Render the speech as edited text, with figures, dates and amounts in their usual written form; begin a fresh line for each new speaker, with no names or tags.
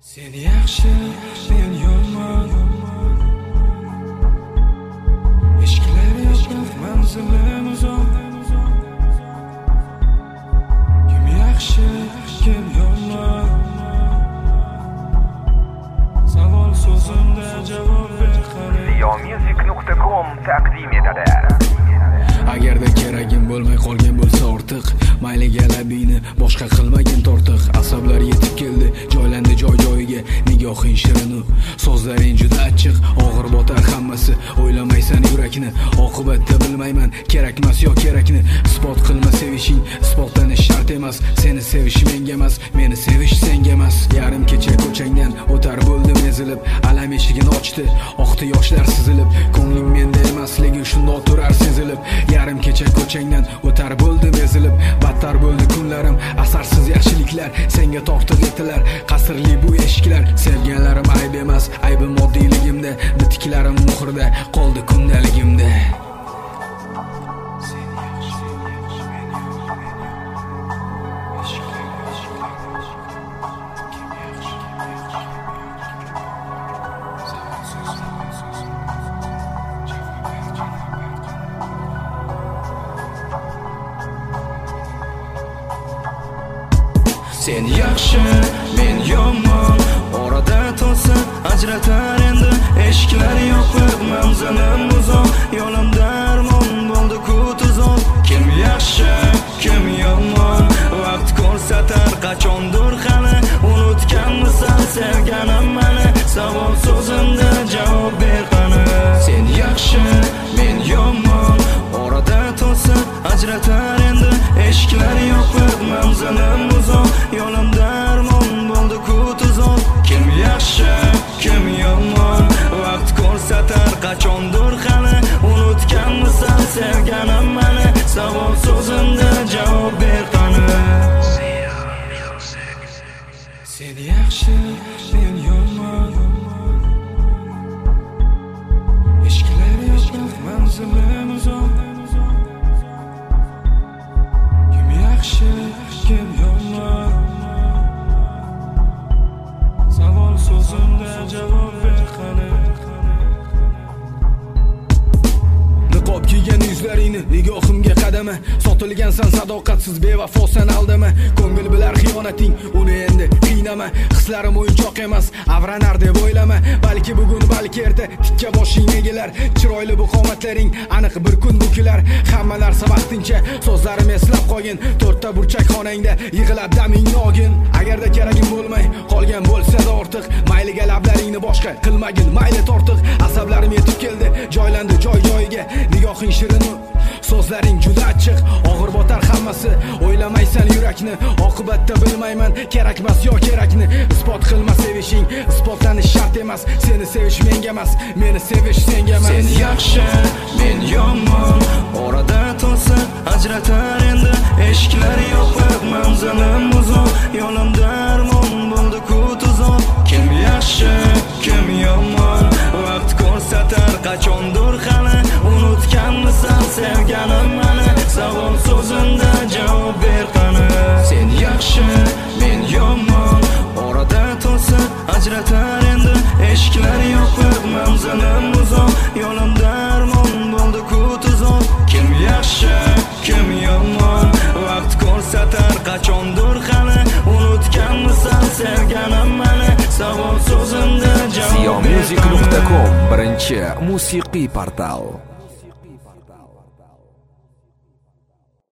Sen yaxshi, men yomon. Eshiklar yopiq, manzilim uzoq. Kim yaxshi, kim yomon? Savol so'zimda javob ber qani.
Music.com taqdim etadi.
Agarda keragim bo'lmay qolgan bo'lsa ortiq, mayliga labingni boshqa qilmagin tortiq. Asablar yetib keldi, joylandi joy-joyiga. Nigohing shirin, so'zlaring juda achchiq, og'ir botar hammasi. O'ylamaysan yurakni, oqibatda bilmayman kerakmas yo kerakni. Isbot qilma sevishing, isbotlanish shart emas. Seni sevish menga emas, meni sevish senga emas. Yarim kecha ko'changdan o'tar bo'ldim ezilib, alam eshigini ochdi, oqdi yoshlar sizilib. Ko'nglim menda emasligi shundoq turar sezilib. Yarim kecha ko'changdan o'tar bo'ldim ezilib, battar bo'ldi kunlarim. Asarsiz yaxshiliklar senga tortiq etilar. Qasrli bu eshiklar, sevganlarim ayb emas, aybim oddiyligimda. Bitiklarim muhrda qoldi kundaligimda.
Sen yaxshi, men yomon. Orada to'sa ajratar endi. Eshiklar yopiq, manzilim uzoq. Yo'limda armon bo'ldi tuzoq. Kim yaxshi, kim yomon? Vaqt ko'rsatar qachondir hali. Unutganmisan sevganim meni? Savol so'zimda javob ber qani. Sen yaxshi, men yomon. Orada to'sa ajratar endi. Eshiklar yopiq, manzilim uzoq. Yo'limda armon bo'ldi tuzoq. Kim yaxshi, kim yomon? Vaqt ko'rsatar qachondir hali. Unutganmisan sevganim meni? Savol so'zimda javob ber qani. Sen yaxshi, men yomon. Eshiklar yopiq, manzilim uzoq. Kim yaxshi, kim yomon? Savol so'zimda javob ber qani.
Niqob kiygan yuzlaringni nigohimga qadama. Sotilgansan sadoqatsiz bevafosan aldama. Ko'ngil bilar xiyonating, uni endi qiynama. Hislarim o'yinchoq emas, avranar deb o'ylama. Balki bugun, balki erta tikka boshing egilar. Chiroyli bu qomatlaring aniq bir kun bukilar. Hamma narsa vaqtincha, so'zlarim eslab qolgin. To'rtta burchak xonangda yig'ilab daming nogin. Agarda keragim bo'lmay qolgan bo'lsa-da ortiq, mayliga lablaringni boshqa qilmagin, mayli tortiq. Asablarim yetib keldi, joylandi joy-joyiga. Nigohing shirin, so'zlaring juda achchiq, og'ir botar hammasi. O'ylamaysan yurakni, oqibatda bilmayman kerakmas yo kerakni. Isbot qilma sevishing, isbotlanish shart emas. Seni sevish menga emas, meni sevish senga emas.
Sen yaxshi, men yomon. Orada to'sa ajratar endi. Eshiklar yopiq, manzilim uzoq. Yo'limda armon bo'ldi tuzoq. Kim yaxshi, kim yomon? Vaqt ko'rsatar qachondir hali. Unutganmisan sevganim meni? Savol so'zimda javob ber qani. Sen yaxshi, men yomon. Orada to'sa ajratar endi. Eshiklar yopiq, manzilim uzoq. Yo'limda armon bo'ldi tuzoq. Kim yaxshi, kim yomon? Vaqt ko'rsatar qachondir hali. Unutganmisan sevganim meni? Savol so'zimda javob ber qani.
Music.com birinchi musiqiy portal.